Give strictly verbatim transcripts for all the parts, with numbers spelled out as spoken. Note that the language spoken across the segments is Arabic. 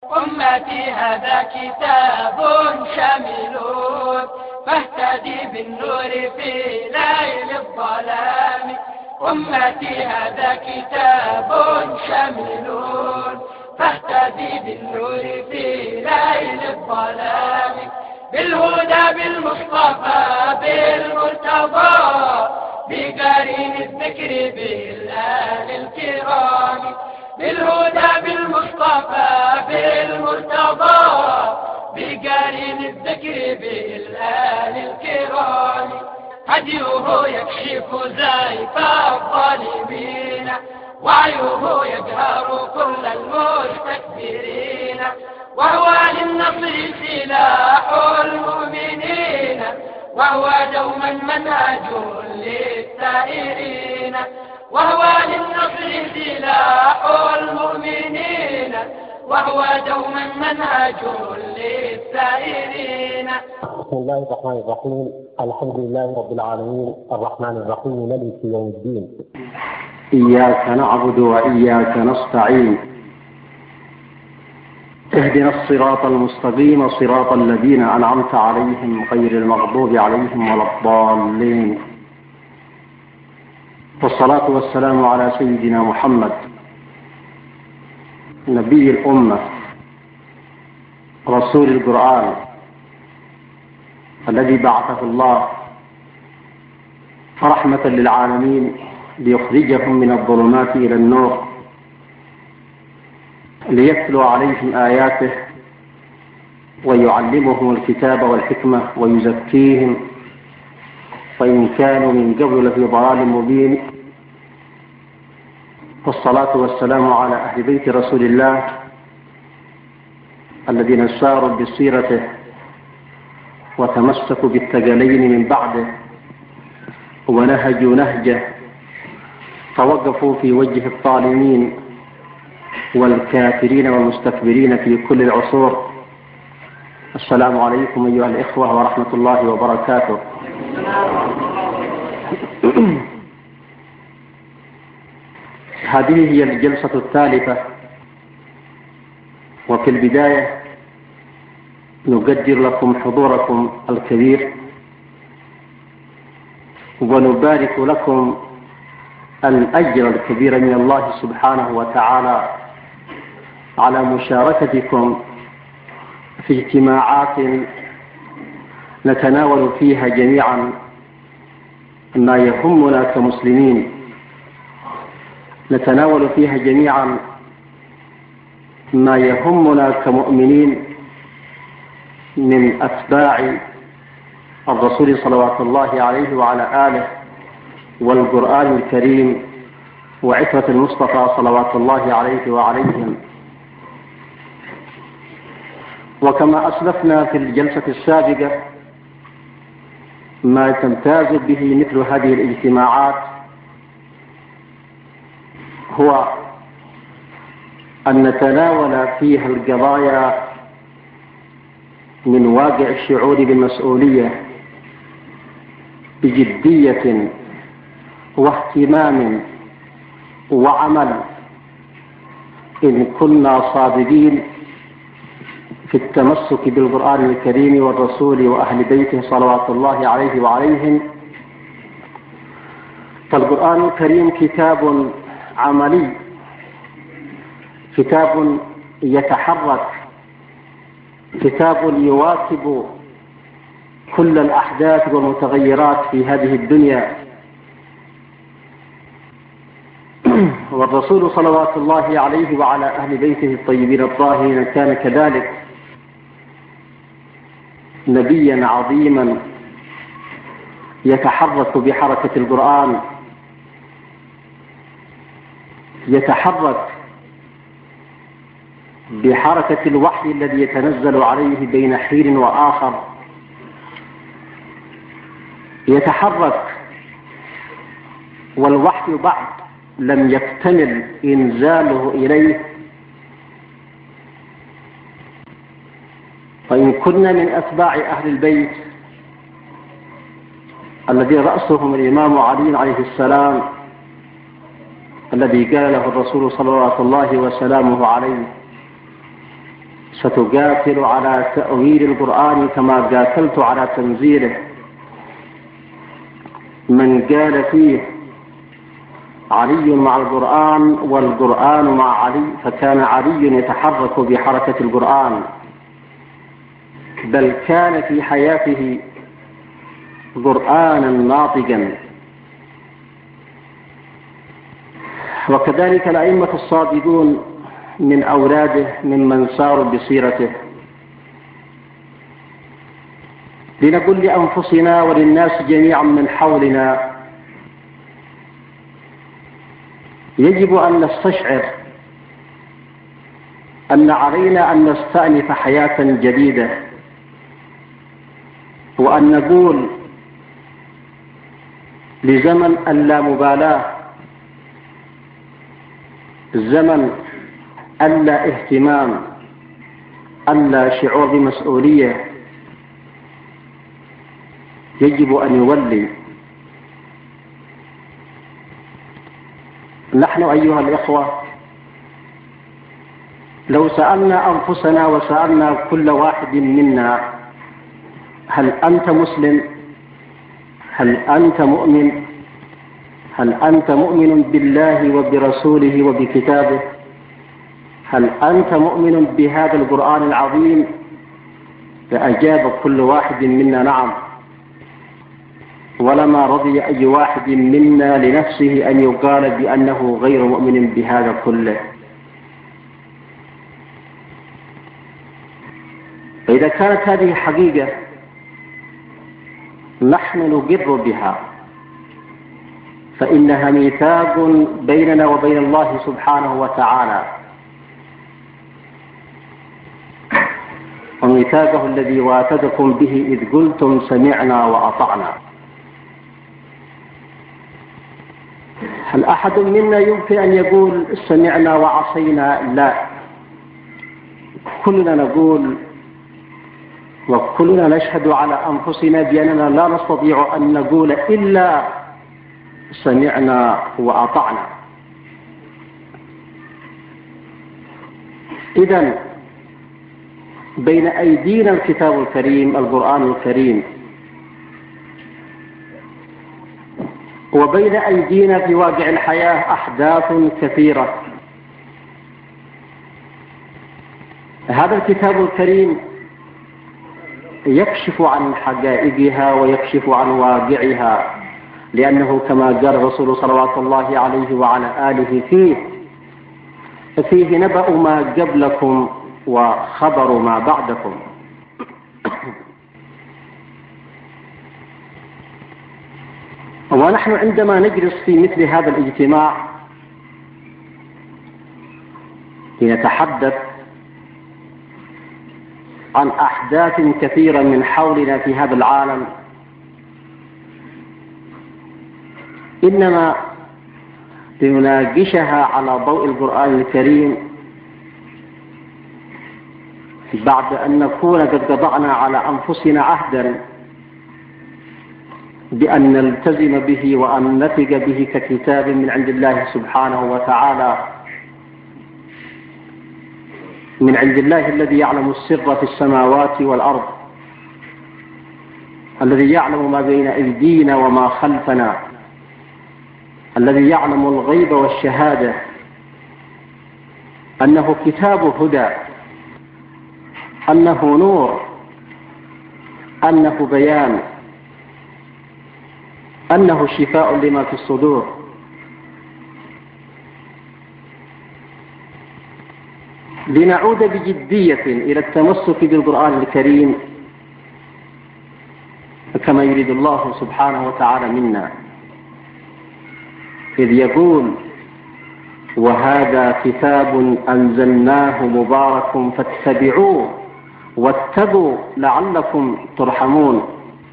أمتي هذا كتاب شامل فاهتدي بالنور في ليل الظلام. أمتي هذا كتاب شامل فاهتدي بالنور في ليل الظلام. بالهدى بالمصطفى بالمرتضى بقرين الذكر بالآل الكرام. بالهدى بالمصطفى بالمرتضى بقرين الذكر بالآل الكرام. هديه يكشف زيف الظالمين وعيه يجهر كل المستكبرين. وهو للنصر سلاح المؤمنين وهو دوما منهج للسائرين. وهو للنصر سلاح المؤمنين وهو دوما منهج للسائرين. بسم الله الرحمن الرحيم. الحمد لله رب العالمين الرحمن الرحيم مالك يوم الدين. إياك نعبد وإياك نستعين. اهدنا الصراط المستقيم صراط الذين أنعمت عليهم غير المغضوب عليهم ولا الضالين. والصلاة والسلام على سيدنا محمد نبي الأمة رسول القرآن الذي بعثه الله رحمة للعالمين ليخرجهم من الظلمات إلى النور ليتلو عليهم آياته ويعلمهم الكتاب والحكمة ويزكيهم فإن كانوا من قبل لفي ضلال مبين. والصلاة والسلام على أهل بيت رسول الله الذين ساروا بسيرته وتمسكوا بالثقلين من بعده ونهجوا نهجه فوقفوا في وجه الظالمين والكافرين والمستكبرين في كل العصور. السلام عليكم أيها الإخوة ورحمة الله وبركاته. هذه هي الجلسة الثالثة، وفي البداية نقدر لكم حضوركم الكبير ونبارك لكم الأجر الكبير من الله سبحانه وتعالى على مشاركتكم في اجتماعات نتناول فيها جميعا ما يهمنا كمسلمين، نتناول فيها جميعا ما يهمنا كمؤمنين من أتباع الرسول صلوات الله عليه وعلى آله والقرآن الكريم وعترة المصطفى صلوات الله عليه وعليهم. وكما أسلفنا في الجلسة السابقة ما تمتاز به مثل هذه الاجتماعات هو أن نتناول فيها القضايا من واقع الشعور بالمسؤولية بجدية واهتمام وعمل إن كنا صادقين في التمسك بالقرآن الكريم والرسول وأهل بيته صلوات الله عليه وعليهم. فالقرآن الكريم كتاب عملي، كتاب يتحرك، كتاب يواكب كل الأحداث والمتغيرات في هذه الدنيا. والرسول صلوات الله عليه وعلى أهل بيته الطيبين الطاهرين كان كذلك نبيا عظيما يتحرك بحركة القرآن، يتحرك بحركة الوحي الذي يتنزل عليه بين حين وآخر، يتحرك والوحي بعد لم يكتمل إنزاله إليه. فإن كنا من أتباع أهل البيت الذي رأسهم الإمام علي عليه السلام الذي قال له الرسول صلوات الله وسلامه عليه ستقاتل على تأويل القرآن كما قاتلت على تنزيله. من قال فيه علي مع القرآن والقرآن مع علي فكان علي يتحرك بحركة القرآن، بل كان في حياته قرآنا ناطقا. وكذلك الأئمة الصادقون من أولاده ممن ساروا بسيرته. لنقول لأنفسنا وللناس جميعا من حولنا يجب أن نستشعر أن علينا أن نستأنف حياة جديدة، وأن نقول لزمن اللامبالاة، زمن اللا اهتمام، اللا شعور بمسؤولية، يجب أن يولي. نحن أيها الإخوة لو سألنا أنفسنا وسألنا كل واحد منا: هل أنت مسلم؟ هل أنت مؤمن؟ هل أنت مؤمن بالله وبرسوله وبكتابه؟ هل أنت مؤمن بهذا القرآن العظيم؟ فأجاب كل واحد منا نعم، ولما رضي أي واحد منا لنفسه أن يقال بأنه غير مؤمن بهذا كله. فإذا كانت هذه حقيقة نحن نقر بها، فإنها ميثاق بيننا وبين الله سبحانه وتعالى، وميثاقه الذي وعدكم به إذ قلتم سمعنا وأطعنا. هل أحد منا يمكن أن يقول سمعنا وعصينا؟ لا، كلنا نقول وكلنا نشهد على أنفسنا بأننا لا نستطيع أن نقول إلا سمعنا وأطعنا. إذن بين أيدينا الكتاب الكريم القرآن الكريم، وبين أيدينا في واقع الحياة أحداث كثيرة. هذا الكتاب الكريم يكشف عن حقائقها ويكشف عن واقعها، لأنه كما قال الرسول صلوات الله عليه وعلى آله فيه فيه نبأ ما قبلكم وخبر ما بعدكم. ونحن عندما نجلس في مثل هذا الاجتماع لنتحدث عن أحداث كثيرة من حولنا في هذا العالم، إنما لنناقشها على ضوء القرآن الكريم بعد أن نكون قد قضعنا على أنفسنا عهدا بأن نلتزم به وأن نثق به ككتاب من عند الله سبحانه وتعالى، من عند الله الذي يعلم السر في السماوات والأرض، الذي يعلم ما بين أيدينا وما خلفنا، الذي يعلم الغيب والشهادة، أنه كتاب هدى، أنه نور، أنه بيان، أنه شفاء لما في الصدور. لنعود بجدية إلى التمسك بالقرآن الكريم كما يريد الله سبحانه وتعالى منا، إذ يقول: وهذا كتاب أنزلناه مبارك فاتبعوه واتقوا لعلكم ترحمون.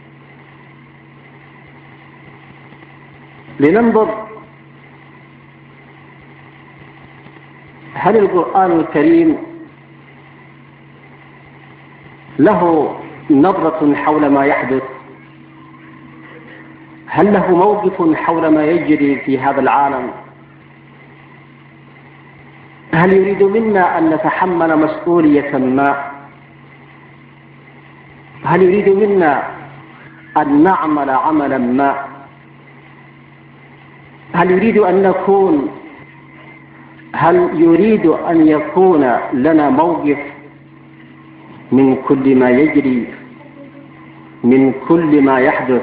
لننظر هل القرآن الكريم له نظرة حول ما يحدث؟ هل له موقف حول ما يجري في هذا العالم؟ هل يريد منا أن نتحمل مسؤولية ما؟ هل يريد منا أن نعمل عملا ما؟ هل يريد أن نكون هل يريد أن يكون لنا موقف من كل ما يجري، من كل ما يحدث؟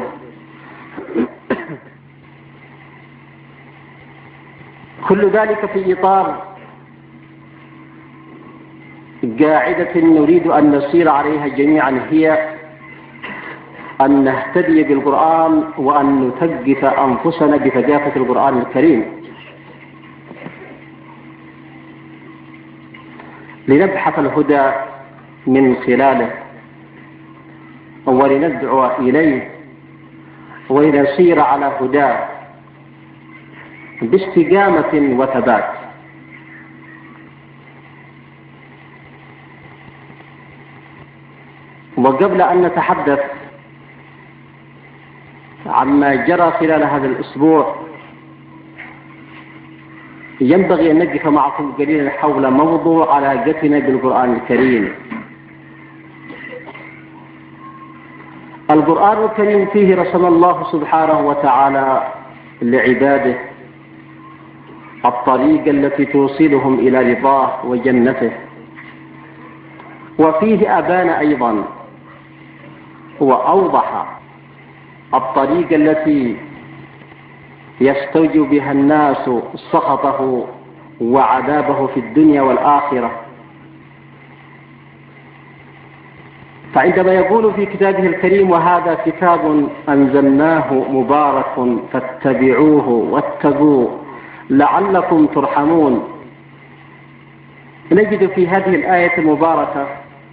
كل ذلك في إطار قاعدة نريد أن نسير عليها جميعا، هي أن نهتدي بالقرآن وأن نثقف أنفسنا بثقافة القرآن الكريم، لنبحث الهدى من خلاله ولندعو إليه ولنسير على هداه باستقامة وثبات. وقبل أن نتحدث عما جرى خلال هذا الأسبوع، ينبغي أن نقف معكم قليلا حول موضوع علاقتنا بالقرآن الكريم. القرآن الكريم فيه رسم الله سبحانه وتعالى لعباده الطريق التي توصلهم إلى رضاه وجنته، وفيه أبان أيضا وأوضح الطريق التي يستوجب بها الناس سخطه وعذابه في الدنيا والآخرة. فعندما يقول في كتابه الكريم: وهذا كتاب أنزلناه مبارك فاتبعوه واتقوه لعلكم ترحمون، نجد في هذه الآية المباركة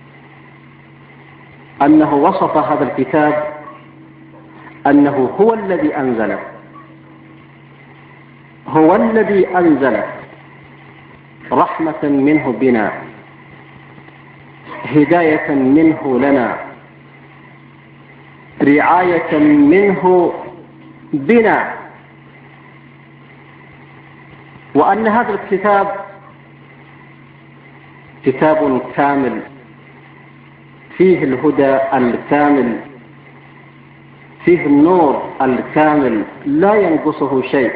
أنه وصف هذا الكتاب أنه هو الذي أنزله، هو الذي أنزله رحمة منه بنا، هداية منه لنا، رعاية منه بنا، وأن هذا الكتاب كتاب كامل فيه الهدى الكامل، فيه النور الكامل لا ينقصه شيء،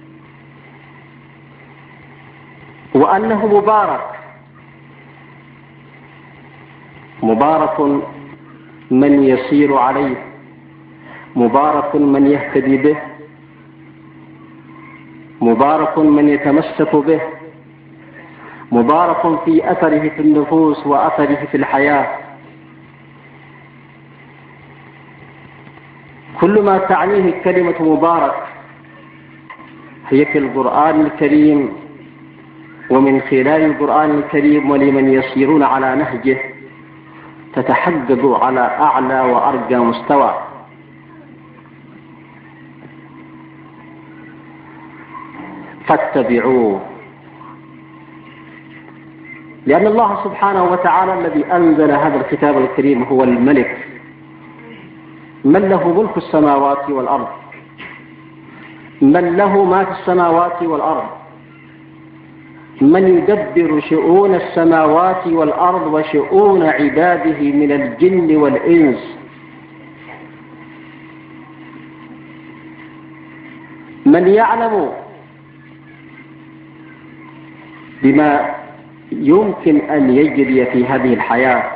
وأنه مبارك، مبارك من يسير عليه، مبارك من يهتدي به، مبارك من يتمسك به، مبارك في أثره في النفوس وأثره في الحياة. كل ما تعنيه كلمة مبارك هي في القرآن الكريم، ومن خلال القرآن الكريم ولمن يسيرون على نهجه تتحقق على أعلى وأرقى مستوى. فاتبعوه، لأن الله سبحانه وتعالى الذي أنزل هذا الكتاب الكريم هو الملك، من له ملك السماوات والأرض، من له ما في السماوات والأرض، من يدبر شؤون السماوات والأرض وشؤون عباده من الجن والإنس، من يعلم بما يمكن أن يجري في هذه الحياة،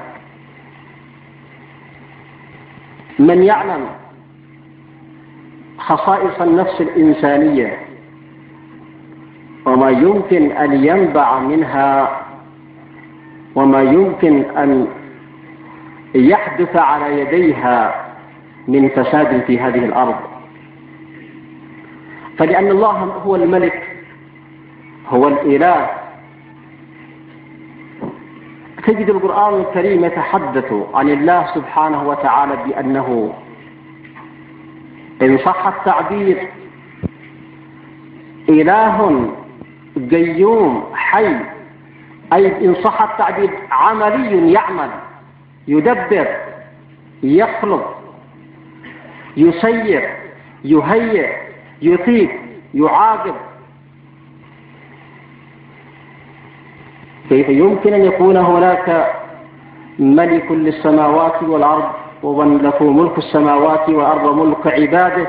من يعلم خصائص النفس الإنسانية وما يمكن أن ينبع منها وما يمكن أن يحدث على يديها من فساد في هذه الأرض. فلأن الله هو الملك، هو الإله، تجد القرآن الكريم يتحدث عن الله سبحانه وتعالى بأنه إن صح التعبير إله قيوم حي، أي إن صح التعبير عملي يعمل، يدبر، يخلق، يسير، يهيئ، يطيب، يعاقب. كيف يمكن أن يكون هناك ملك للسماوات والأرض ومن له ملك السماوات والأرض وملك عباده،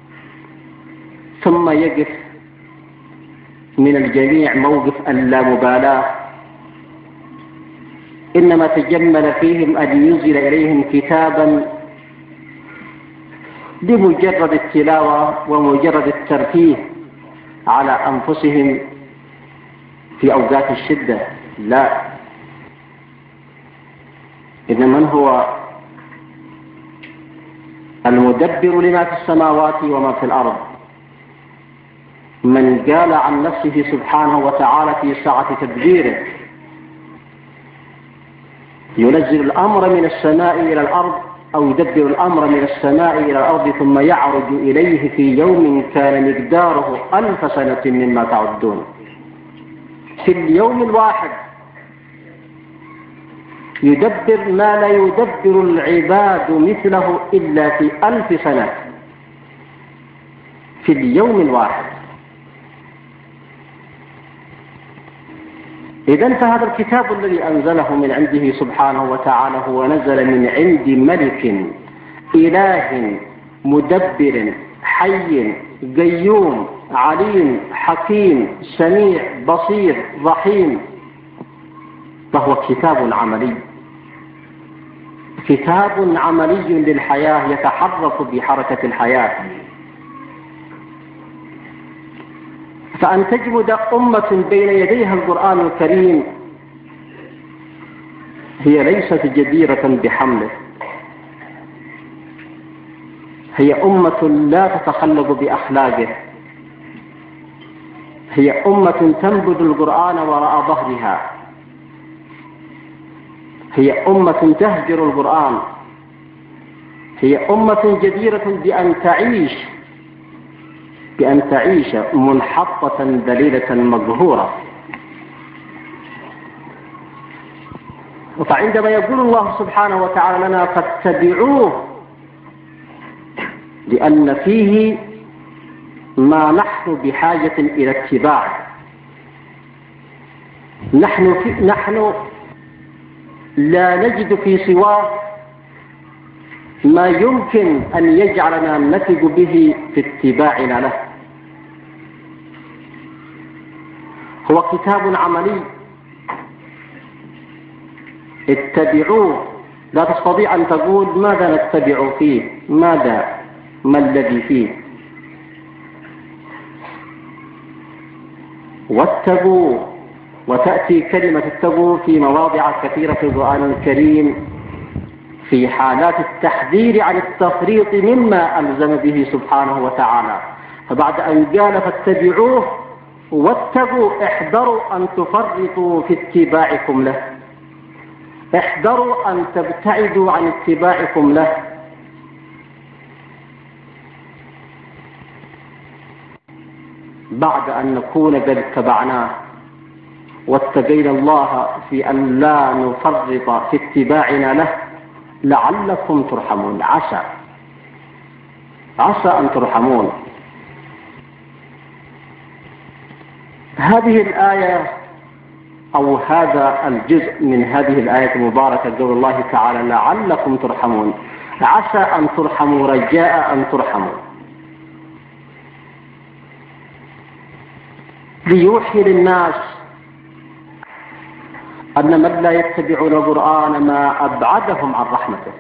ثم يقف من الجميع موقف اللامبالاة، إنما تجمل فيهم أن ينزل إليهم كتابا بمجرد التلاوة ومجرد الترفيه على أنفسهم في أوقات الشدة. لا، إن من هو المدبر لما في السماوات وما في الأرض، من قال عن نفسه سبحانه وتعالى في سعة تدبيره ينزل الأمر من السماء إلى الأرض، أو يدبر الأمر من السماء إلى الأرض ثم يعرج إليه في يوم كان مقداره ألف سنة مما تعدون. في اليوم الواحد يدبر ما لا يدبر العباد مثله إلا في ألف سنة، في اليوم الواحد. إذن فهذا الكتاب الذي أنزله من عنده سبحانه وتعالى هو نزل من عند ملك إله مدبر حي قيوم عليم حكيم سميع بصير رحيم، فهو كتاب عملي، كتاب عملي للحياة يتحرك بحركة الحياة. فأن تجمد أمة بين يديها القرآن الكريم هي ليست جديرة بحمله، هي أمة لا تتخلق بأخلاقه، هي أمة تنبذ القرآن وراء ظهرها، هي أمة تهجر القرآن، هي أمة جديرة بأن تعيش بأن تعيش منحطة ذليلة مقهورة. فعندما يقول الله سبحانه وتعالى لنا فاتبعوه لأن فيه ما نحن بحاجة إلى اتباع، نحن, في نحن لا نجد في سواه ما يمكن أن يجعلنا نثق به في اتباعنا له. هو كتاب عملي، اتبعوه. لا تستطيع أن تقول ماذا نتبع فيه، ماذا ما الذي فيه. واتقوا، وتأتي كلمة اتقوا في مواضع كثيرة في القرآن الكريم في حالات التحذير عن التفريط مما ألزم به سبحانه وتعالى. فبعد أن قال فاتبعوه واتقوا احذروا أن تفرطوا في اتباعكم له، احذروا أن تبتعدوا عن اتباعكم له. بعد أن نكون قد اتبعناه واتقينا الله في أن لا نفرط في اتباعنا له لعلكم ترحمون. عسى عسى أن ترحمون. هذه الآية أو هذا الجزء من هذه الآية المباركة قول الله تعالى لعلكم ترحمون، عسى أن ترحموا رجاء أن ترحموا، ليوحي للناس أن من لا يتبعون القرآن ما أبعدهم عن رحمته،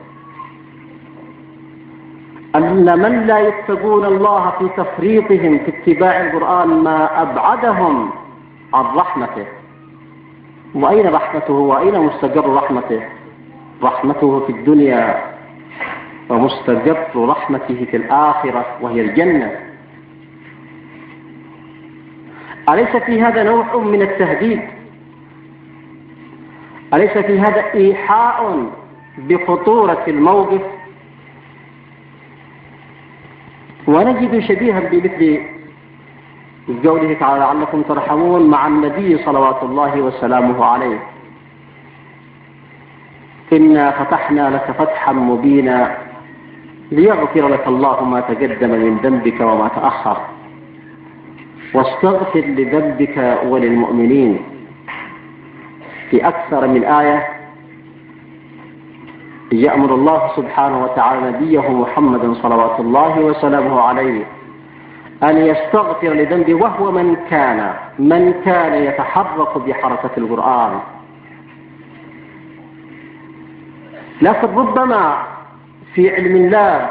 أن من لا يتقون الله في تفريطهم في اتباع القرآن ما أبعدهم عن رحمته. وأين رحمته وأين مستقر رحمته؟ رحمته في الدنيا ومستقر رحمته في الآخرة وهي الجنة. أليس في هذا نوع من التهديد؟ أليس في هذا إيحاء بخطورة الموقف؟ ونجد شبيها بمثل قوله تعالى لعلكم ترحمون مع النبي صلوات الله وسلامه عليه: إنا فتحنا لك فتحا مبينا ليغفر لك الله ما تقدم من ذنبك وما تأخر واستغفر لذنبك وللمؤمنين. في أكثر من آية يأمر الله سبحانه وتعالى نبيه محمدا صلوات الله وسلامه عليه أن يستغفر لذنبه، وهو من كان من كان يتحرك بحركة القرآن. لكن ربما في علم الله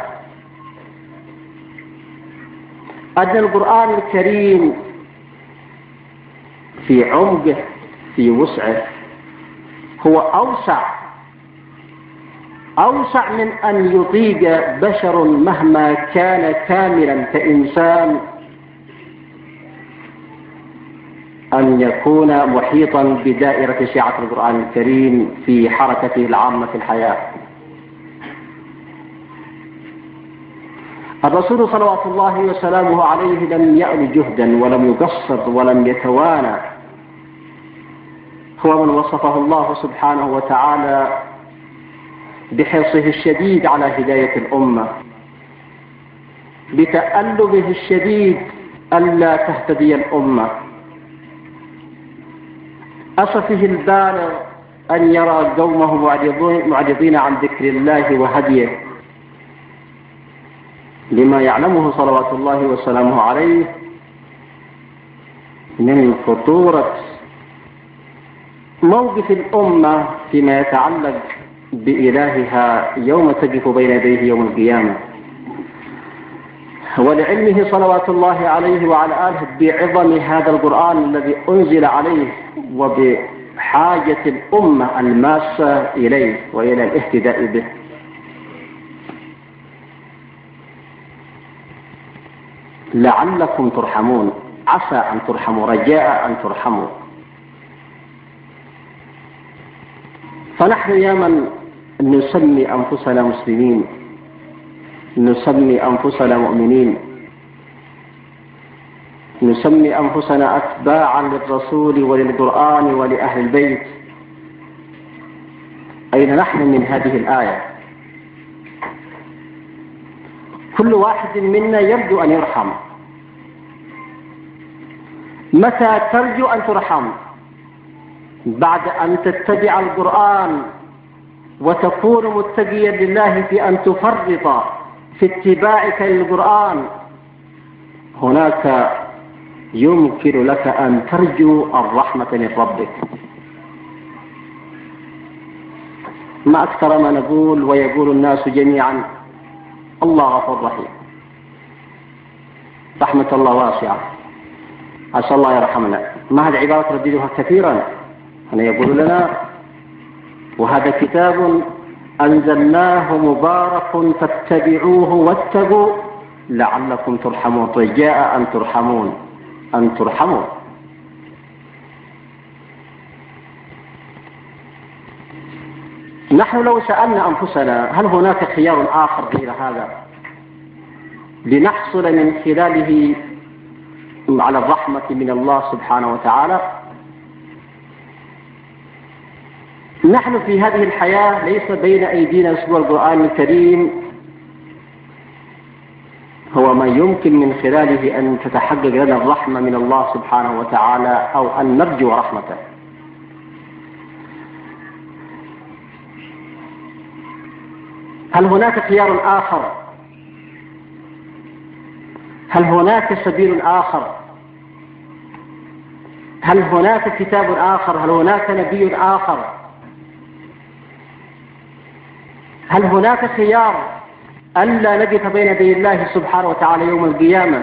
أن القرآن الكريم في عمقه في وسعه هو أوسع أوسع من أن يطيق بشر مهما كان كاملا كإنسان أن يكون محيطا بدائرة سعة القرآن الكريم في حركته العامة في الحياة. الرسول صلوات الله وسلامه عليه لم يأل جهدا ولم يقصر ولم يتوانى، هو من وصفه الله سبحانه وتعالى بحرصه الشديد على هداية الأمة، بتألبه الشديد ألا تهتدي الأمة، أسفه البالغ أن يرى قومه معرضين عن ذكر الله وهديه، لما يعلمه صلوات الله وسلامه عليه من خطورة موقف الأمة فيما يتعلق بإلهها يوم تقف بين يديه يوم القيامة. ولعلمه صلوات الله عليه وعلى آله بعظم هذا القرآن الذي أنزل عليه وبحاجة الأمة الماسة إليه وإلى الاهتداء به. لعلكم ترحمون، عسى أن ترحموا، رجاء أن ترحموا. فنحن يا من نسمي أنفسنا مسلمين، نسمي أنفسنا مؤمنين، نسمي أنفسنا أتباعا للرسول وللقرآن ولأهل البيت، أين نحن من هذه الآية؟ كل واحد منا يرجو أن يرحم. متى ترجو أن ترحم؟ بعد أن تتبع القرآن وتكون متقيا لله في أن تفرط في اتباعك للقرآن، هناك يمكن لك أن ترجو الرحمة من ربك. ما أكثر ما نقول ويقول الناس جميعا الله غفور رحيم، رحمة الله واسعة، عسى الله يرحمنا. ما هذه عبارة ترددها كثيرا، أنا يقول لنا وهذا كتاب أنزلناه مبارك فاتبعوه واتقوا لعلكم ترحمون، رجاء أن ترحمون أن ترحموا. نحن لو سألنا أنفسنا هل هناك خيار آخر غير هذا لنحصل من خلاله على الرحمة من الله سبحانه وتعالى؟ نحن في هذه الحياة ليس بين أيدينا سوى القرآن الكريم، هو ما يمكن من خلاله أن تتحقق لنا الرحمة من الله سبحانه وتعالى أو أن نرجو رحمته. هل هناك خيار آخر؟ هل هناك سبيل آخر؟ هل هناك كتاب آخر؟ هل هناك نبي آخر؟ هل هناك خيار ألا نقف بين يدي الله سبحانه وتعالى يوم القيامة؟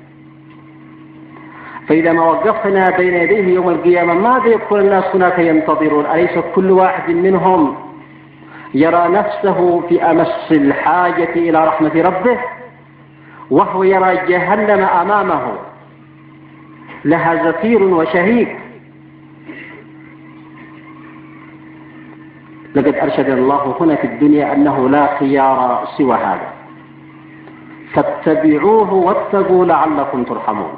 فإذا ما وقفنا بين يديه يوم القيامة ماذا يكون الناس هناك ينتظرون؟ أليس كل واحد منهم يرى نفسه في أمس الحاجة إلى رحمة ربه، وهو يرى جهنم أمامه لها زفير وشهيق؟ لقد أرشد الله هنا في الدنيا أنه لا خيار سوى هذا، فاتبعوه واتقوا لعلكم ترحمون.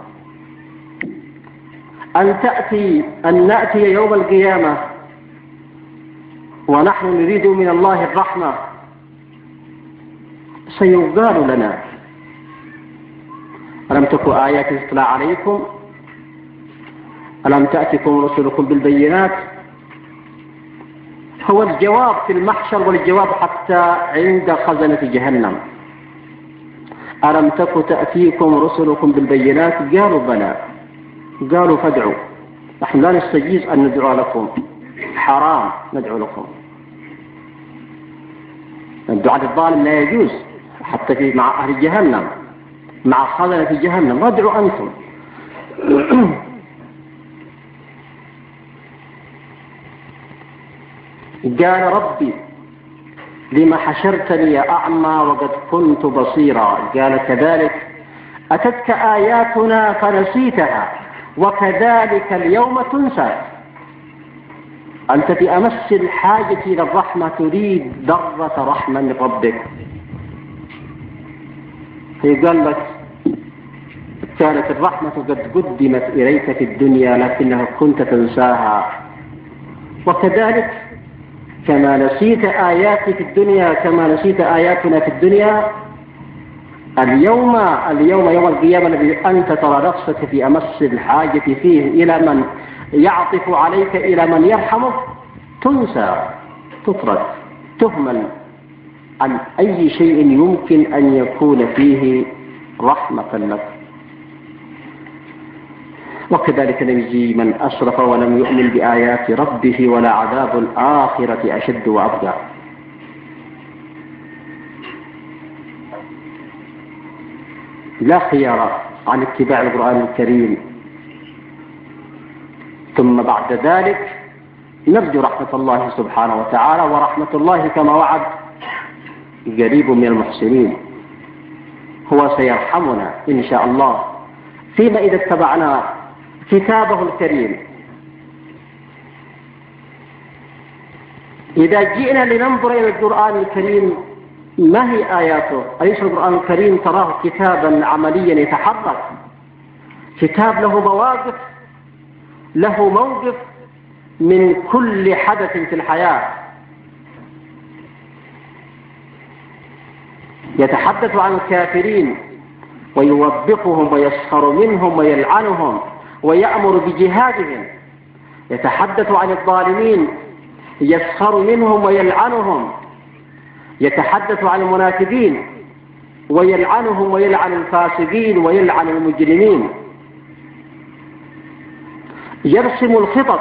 أن تأتي أن نأتي يوم القيامة ونحن نريد من الله الرحمة، سيقال لنا ألم تكن آيات تتلى عليكم، ألم تأتكم رسلكم بالبينات، هو الجواب في المحشر والجواب حتى عند خزنة جهنم. ألم تك تأتيكم رسلكم بالبينات؟ قالوا بلى. قالوا فادعوا. نحن لا نستجيز أن ندعو لكم، حرام ندعو لكم. الدعاء للظالم لا يجوز حتى في مع أهل جهنم، مع خزنة جهنم. ادعوا أنتم. قال ربي لما حشرتني أعمى وقد كنت بصيرا؟ قال كذلك أتتك آياتنا فنسيتها وكذلك اليوم تنسى. أنت في أمس الحاجة إلى الرحمة تريد ذرة رحمة من ربك. فقال لك كانت الرحمة قد قدمت إليك في الدنيا لكنها كنت تنساها، وكذلك كما نسيت آياتي في الدنيا كما نسيت آياتنا في الدنيا اليوم اليوم يوم القيامة الذي أنت ترى نفسك في أمس الحاجة فيه إلى من يعطف عليك، إلى من يرحمك، تنسى، تترك، تهمل عن أي شيء يمكن أن يكون فيه رحمة لك. وكذلك نجزي من أسرف ولم يؤمن بآيات ربه ولعذاب الآخرة أشد وأبقى. لا خيار عن اتباع القرآن الكريم. ثم بعد ذلك نرجو رحمة الله سبحانه وتعالى، ورحمة الله كما وعد قريب من المحسنين. هو سيرحمنا إن شاء الله فيما إذا اتبعنا كتابه الكريم. إذا جئنا لننظر إلى القرآن الكريم ما هي آياته؟ أليس القرآن الكريم تراه كتابا عمليا يتحرك، كتاب له مواقف، له موقف من كل حدث في الحياة، يتحدث عن الكافرين ويوبخهم ويسخر منهم ويلعنهم ويأمر بجهادهم، يتحدث عن الظالمين يسخر منهم ويلعنهم، يتحدث عن المنافقين ويلعنهم ويلعن الفاسقين ويلعن المجرمين، يرسم الخطط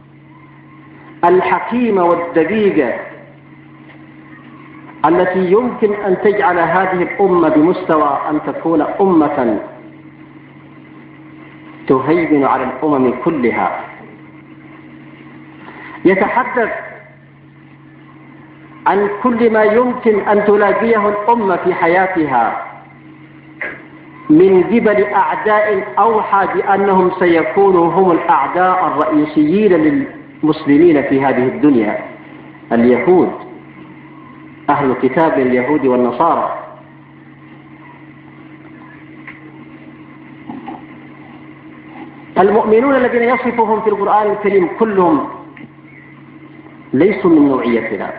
الحكيمة والدقيقة التي يمكن أن تجعل هذه الأمة بمستوى أن تكون أمة تهيمن على الأمم كلها. يتحدث عن كل ما يمكن أن تلاقيه الأمة في حياتها من قبل أعداء أوحى بأنهم سيكونوا هم الأعداء الرئيسيين للمسلمين في هذه الدنيا، اليهود، أهل الكتاب اليهود والنصارى. المؤمنون الذين يصفهم في القرآن الكريم كلهم ليسوا من نوعيتنا،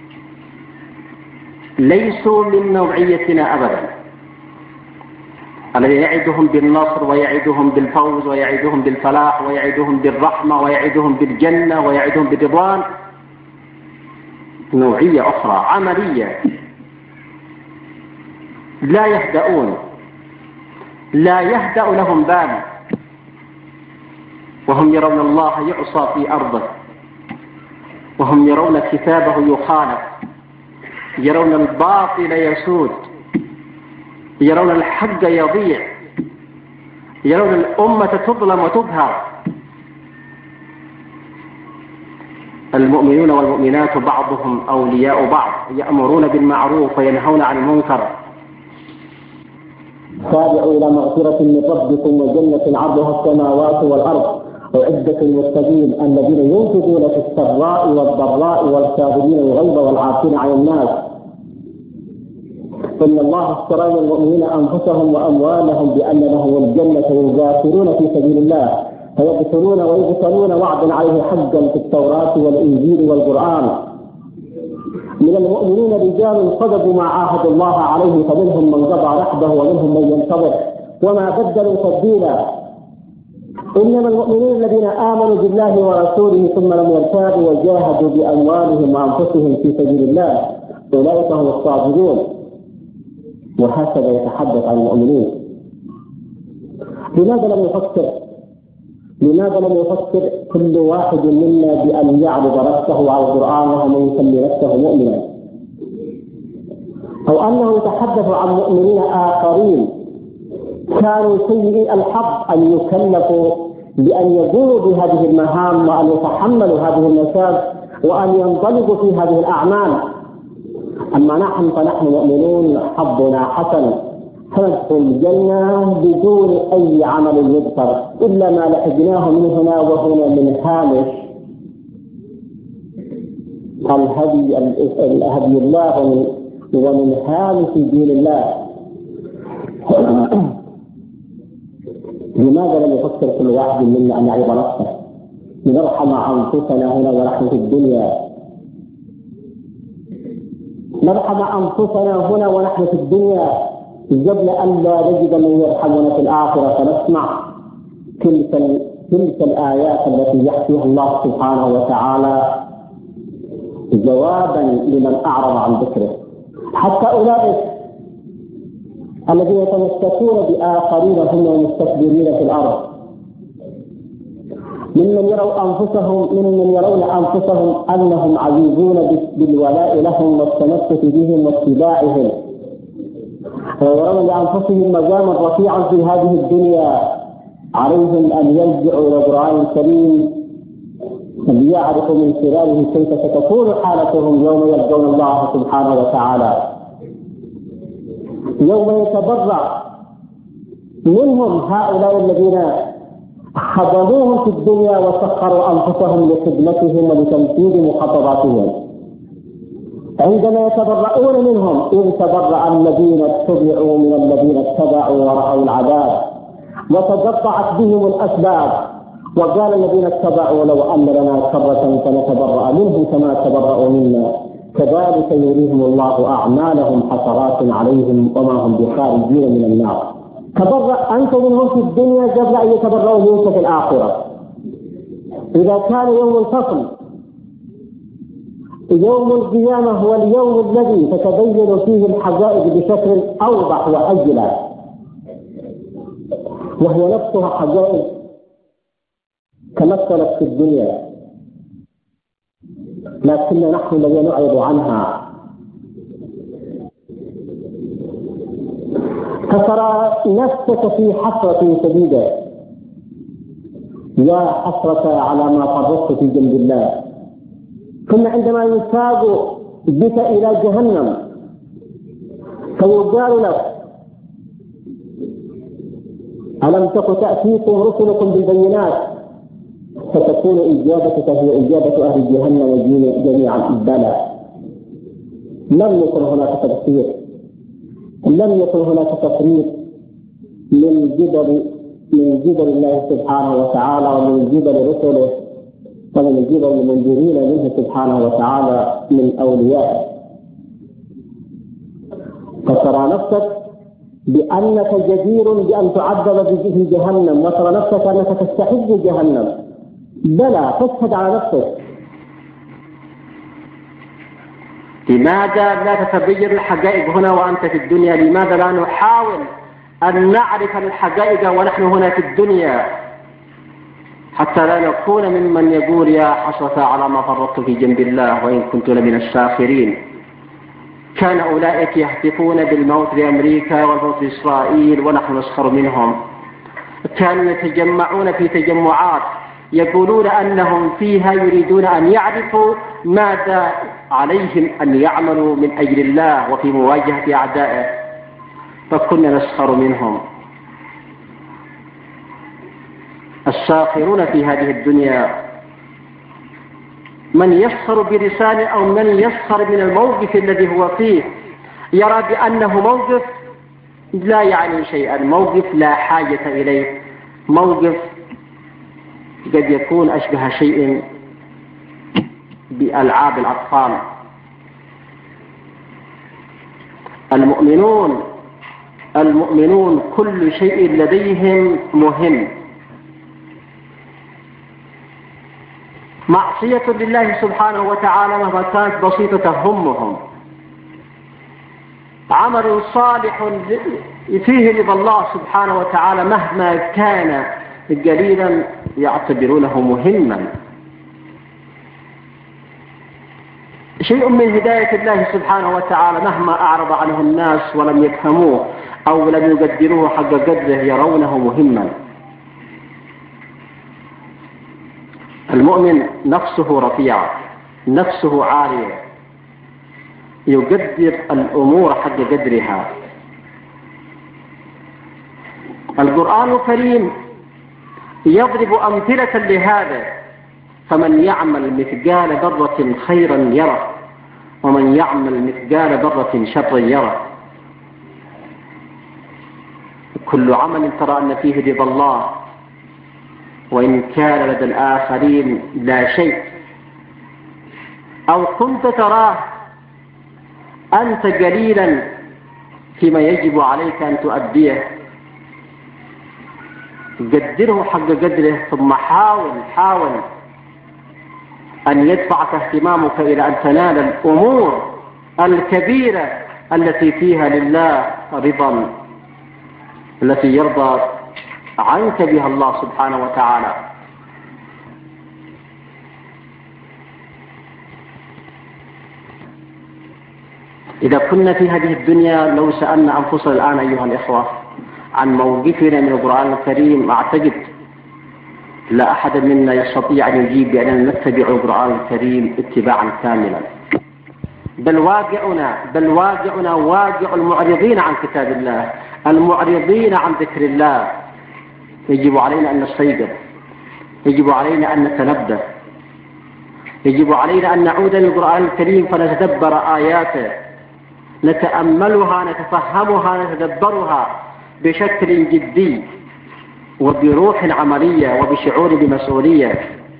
ليسوا من نوعيتنا أبدا. الذي يعدهم بالنصر ويعدهم بالفوز ويعدهم بالفلاح ويعدهم بالرحمة ويعدهم بالجنة ويعدهم بالرضوان نوعية أخرى عملية. لا يهدؤون، لا يهدأ لهم بال، وهم يرون الله يعصى في أرضه، وهم يرون كتابه يخالف، يرون الباطل يسود، يرون الحق يضيع، يرون الأمة تظلم وتبهر. المؤمنون والمؤمنات بعضهم أولياء بعض، يأمرون بالمعروف وينهون عن المنكر. سارعوا إلى مغفرة من ربكم وجنة عرضها السماوات والأرض وعدة المتقين الذين ينفقون في السراء والضراء والكاظمين الغيظ والعافين عن الناس إن الله اشترى من المؤمنين أنفسهم وأموالهم بأن لهم الجنة يجاهدون في سبيل الله فيقتلون ويقتلون وعدا عليه حقا في التوراة والإنجيل والقرآن. من المؤمنين رجال صدقوا ما عاهدوا الله عليه فمنهم من قضى نحبه ومنهم من ينتظر وما بدلوا تبديلا. إنما المؤمنون الذين آمنوا بالله ورسوله ثم لم يرتابوا وجاهدوا بأموالهم وأنفسهم في سبيل الله أولئك هم الصادقون. وهكذا يتحدث عن المؤمنين. لماذا لم يفكر لماذا لم يفكر كل واحد منا بأن يعرض نفسه على القرآن ومن يسمي نفسه مؤمنا، أو أنه يتحدث عن مؤمنين آخرين كانوا سيئي الحظ أن يكلفوا بأن يقوموا بهذه المهام وأن يتحملوا هذه المساج وأن ينطلقوا في هذه الأعمال. أما نحن فنحن مؤمنون حظنا حسن، فندخل الجنة بدون أي عمل يذكر إلا ما لحقناه من هنا وهنا من هامش الهدي الهدي الله ومن هامش دين الله. لماذا لم يفكر كل واحد منا أن يعرض نفسه لنرحم أنفسنا هنا ونحن في الدنيا، نرحم أنفسنا هنا ونحن في الدنيا قبل أن لا نجد من يرحمنا في الآخرة، فنسمع تلك تلك الآيات التي يحكيها الله سبحانه وتعالى جوابا لمن أعرض عن ذكره. حتى أولئك الذين يتمسكون بآخرين هم مستكبرين في الأرض، ممن يروا أنفسهم ممن يرون أنفسهم أنهم عزيزون بالولاء لهم والتمسك بهم واتباعهم، ويرون لأنفسهم مقاما رفيعا في هذه الدنيا. عليهم أن يلجأوا إلى القرآن الكريم ليعرفوا من خلاله كيف ستكون حالتهم يوم يلقون الله سبحانه وتعالى، يوم يتبرع منهم هؤلاء الذين خدموهم في الدنيا وسخروا أنفسهم لخدمتهم ولتنفيذ مخططاتهم. عندما يتبرؤون منهم إذ تبرأ الذين اتبعوا من الذين اتبعوا ورأوا العذاب وتقطعت بهم الأسباب، وقال الذين اتبعوا لو أن لنا كرة فنتبرأ منهم كما تبرأوا منا كذلك يريهم الله أعمالهم حسرات عليهم وما هم بخارجين من النار. تبرأ أنت منهم في الدنيا قبل أن يتبرأوا منك في الآخرة. إذا كان يوم الفصل يوم القيامة هو اليوم الذي تتبين فيه الحقائق بشكل أوضح وأجلى، وهي نفسها حقائق تمثلت في الدنيا، لكن نحن الذين نعرض عنها. فترى نفسك في حسرة شديدة، يا حسرة على ما فرطت في جنب الله. ثم عندما يساق بك إلى جهنم فيقال لك ألم تك تأتيكم رسلكم بالبينات، فتكون إجابتك هي إجابة أهل جهنم جميعا بلى. لم يكن هناك تفسير، لم يكن هناك تفريط من جبل من جبل الله سبحانه وتعالى ومن جبل رسله ومن جبل المنذرين منه سبحانه وتعالى من أوليائه. فترى نفسك بأنك جدير بأن تعذب في جهنم، وترى نفسك أنك تستحق جهنم. بلى، تشهد على نفسك. لماذا لا تتبين الحقائق هنا وأنت في الدنيا؟ لماذا لا نحاول أن نعرف الحقائق ونحن هنا في الدنيا حتى لا نكون ممن يقول يا حسرة على ما فرطت في جنب الله وإن كنت لمن الساخرين؟ كان أولئك يهتفون بالموت لأمريكا والموت لإسرائيل ونحن نسخر منهم. كانوا يتجمعون في تجمعات يقولون أنهم فيها يريدون أن يعرفوا ماذا عليهم أن يعملوا من أجل الله وفي مواجهة أعدائه، فكنا نسخر منهم. الساخرون في هذه الدنيا من يسخر بلسانه أو من يسخر من الموقف الذي هو فيه، يرى بأنه موقف لا يعني شيئا، موقف لا حاجة إليه، موقف قد يكون أشبه شيء بألعاب الأطفال. المؤمنون المؤمنون كل شيء لديهم مهم، معصية لله سبحانه وتعالى مهما كانت بسيطة تهمهم، عمل صالح فيه رضا الله سبحانه وتعالى مهما كان قليلا يعتبرونه مهما. شيء من هداية الله سبحانه وتعالى مهما أعرض عنه الناس ولم يفهموه أو لم يقدروه حق قدره يرونه مهما. المؤمن نفسه رفيعة، نفسه عالية، يقدر الأمور حق قدرها. القرآن الكريم يضرب أمثلة لهذا، فمن يعمل مثقال ذرة خيرا يره ومن يعمل مثقال ذرة شرا يره. كل عمل ترى أن فيه رضا الله، وإن كان لدى الآخرين لا شيء، أو كنت تراه أنت قليلا فيما يجب عليك أن تؤديه، قدره حق قدره، ثم حاول حاول أن يدفعك اهتمامك إلى أن تنال الأمور الكبيرة التي فيها لله رضا، التي يرضى عنك بها الله سبحانه وتعالى. إذا كنا في هذه الدنيا لو سألنا أنفسنا الآن أيها الإخوة عن موقفنا من القرآن الكريم، أعتقد لا أحد منا يستطيع أن يجيب بأننا نتبع القرآن الكريم اتباعا كاملا، بل واقعنا بل واقعنا واقع المعرضين عن كتاب الله، المعرضين عن ذكر الله. يجب علينا أن نستيقظ، يجب علينا أن نتنبه، يجب علينا أن نعود للقرآن الكريم فنتدبر آياته، نتأملها، نتفهمها، نتدبرها بشكل جدي وبروح عملية وبشعور بمسؤولية.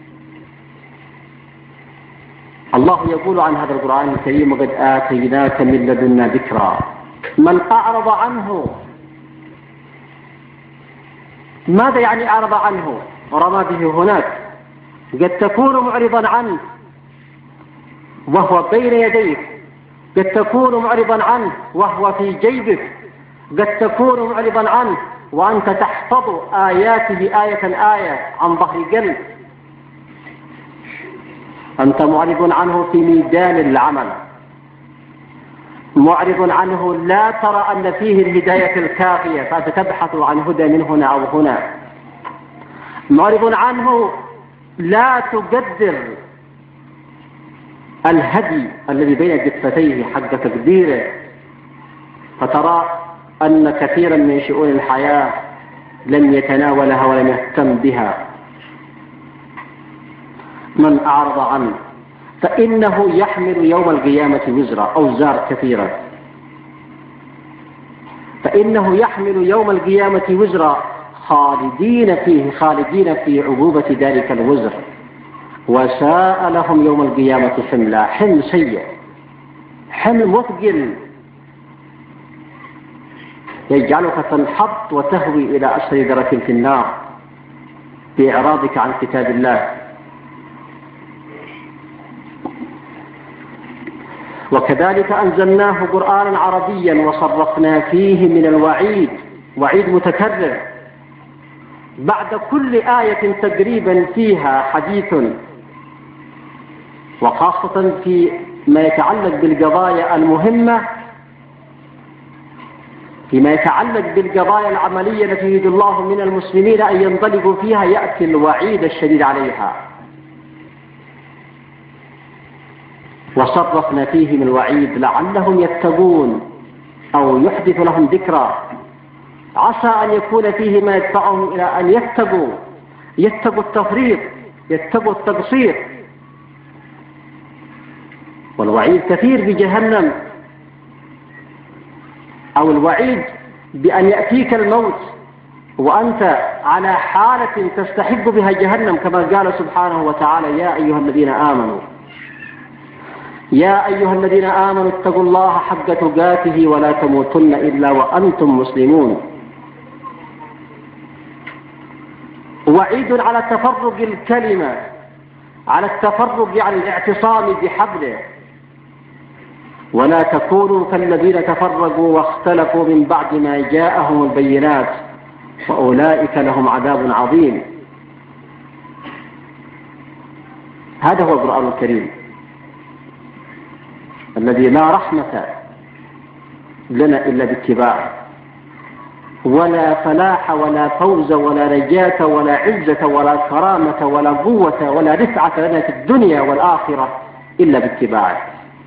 الله يقول عن هذا القرآن الكريم: وقد آتيناك من لدنا ذكرا. من أعرض عنه، ماذا يعني أعرض عنه؟ ورمى به هناك. قد تكون معرضا عنه وهو بين يديك، قد تكون معرضا عنه وهو في جيبك، قد تكون معرضا عنه وأنت تحفظ آياته آية آية عن ظهر قلب. أنت معرض عنه في ميدان العمل، معرض عنه لا ترى أن فيه الهداية الكافية فأنت تبحث عن هدى من هنا أو هنا، معرض عنه لا تقدر الهدي الذي بين جفتيه حق تقديره، فترى أن كثيرا من شؤون الحياة لم يتناولها ولم يهتم بها. من أعرض عنه فإنه يحمل يوم القيامة وزرا، أوزار كثيرة، فإنه يحمل يوم القيامة وزرا خالدين فيه خالدين في عقوبة ذلك الوزر، وساء لهم يوم القيامة حملا. حمل سيء، حمل مثقل يجعلك تنحط وتهوي إلى أسفل درك في النار بإعراضك عن كتاب الله. وكذلك أنزلناه قرآنا عربيا وصرفنا فيه من الوعيد، وعيد متكرر بعد كل آية تقريبا فيها حديث، وخاصة في ما يتعلق بالقضايا المهمة، فيما يتعلق بالقضايا العملية التي يريد الله من المسلمين أن ينطلقوا فيها يأتي الوعيد الشديد عليها. وصرفنا فيه من الوعيد لعلهم يتقون أو يحدث لهم ذكرى، عسى أن يكون فيه ما يدفعهم إلى أن يتقوا يتقوا التفريط، يتقوا التقصير. والوعيد كثير بجهنم، أو الوعيد بأن يأتيك الموت وأنت على حالة تستحق بها جهنم، كما قال سبحانه وتعالى: يا أيها الذين آمنوا يا أيها الذين آمنوا اتقوا الله حق تقاته ولا تموتن إلا وأنتم مسلمون. وعيد على تفرق الكلمة على التفرج عن الاعتصام بحبله، ولا تكونوا كالذين تفرقوا واختلفوا من بعد ما جاءهم البينات وأولئك لهم عذاب عظيم. هذا هو القرآن الكريم الذي لا رحمة لنا إلا باتباعه، ولا فلاح ولا فوز ولا نجاة ولا عزة ولا كرامة ولا قوة ولا رفعة لنا في الدنيا والآخرة إلا باتباعه،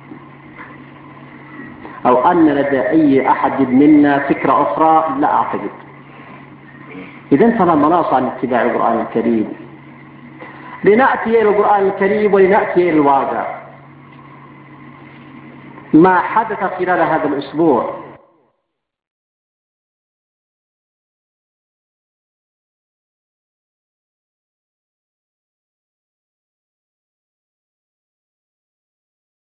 أو أن لدى أي أحد منا فكرة أخرى لا أعتقد. إذن فلا مناص عن اتباع القرآن الكريم. لنأتي إلى القرآن الكريم ولنأتي إلى الواقع. ما حدث خلال هذا الأسبوع